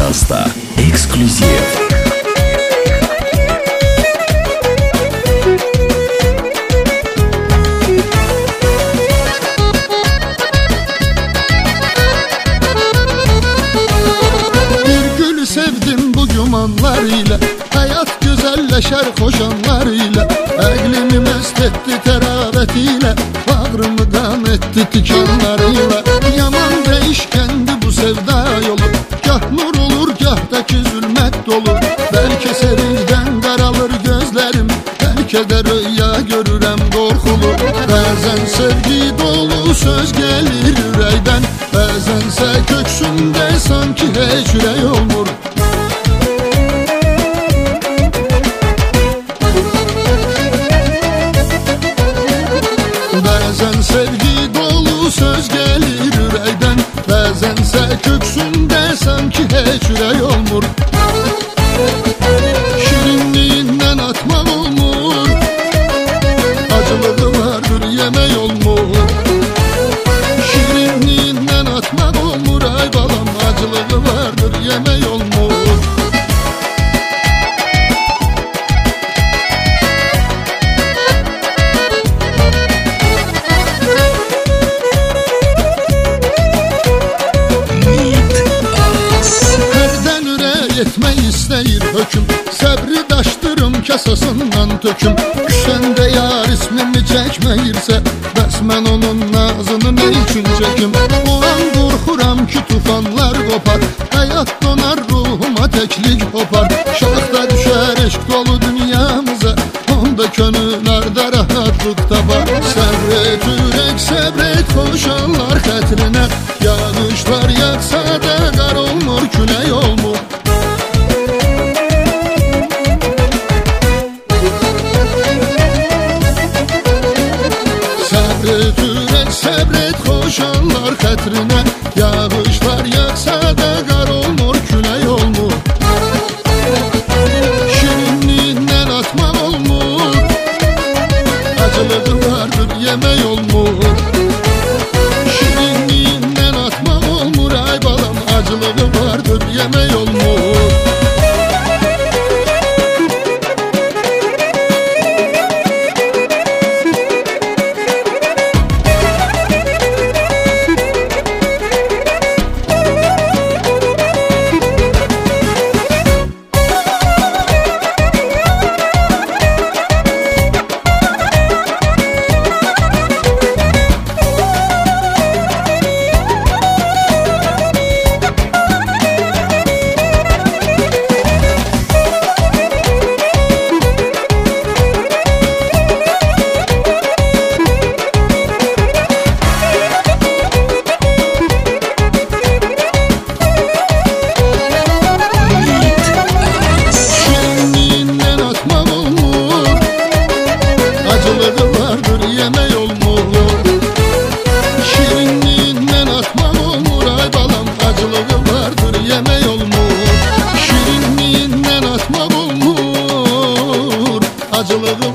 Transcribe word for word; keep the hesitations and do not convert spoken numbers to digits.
Clubhouse''da ekskluziv. Sevdim bu gümanlarıyla, hayat güzelleşer koşanlarıyla. Əqlimi mest etti terabetiyle, bağrımı dam etti tikanlarıyla. Yaman değişkendi bu sevda yolu, gah nur olur gah da ki zulmet dolu. Belki seriden qaralır gözlerim, belki de rüya görürəm qorxulu. Bəzən sevgi dolu söz gelir ürəkdən, bəzənsə köksümdə sanki heç ürək olmur. Bəzən sevgi dolu söz gelir ürəkdən, bəzənsə köksümdə sanki heç ürək olmur. Şirinliyindən atmaq olmur, acılığı vardır yemək olmur. Şirinliyindən atmaq olmur, ay balam, acılığı vardır yemək olmur. Etmək istəyir höküm, səbri daşdırım kasasından töküm. Küsəndə yar ismimi çəkməyirsə, bəs mən onun nazını nə üçün çəkim? O an qorxuram ki tufanlar qopar, həyat donar ruhuma təklik hopar. Şaxta düşər eşq dolu dünyamıza, onda könül arda rahatlıq tapar. Səbret ürək, səbret xoşanlar xətrinə, yağışlar yağsa da qar olmur, külək olmur. Səbret ürək, səbret xoşanlar xətrinə, yağışlar yağsa da qar olmur, külək olmur. Şirinliyindən atmaq olmur, acılığı vardır yemək olmur. Şirinliyindən atmaq olmur, ay balam, acılığı vardır yemək olmur. Acılığı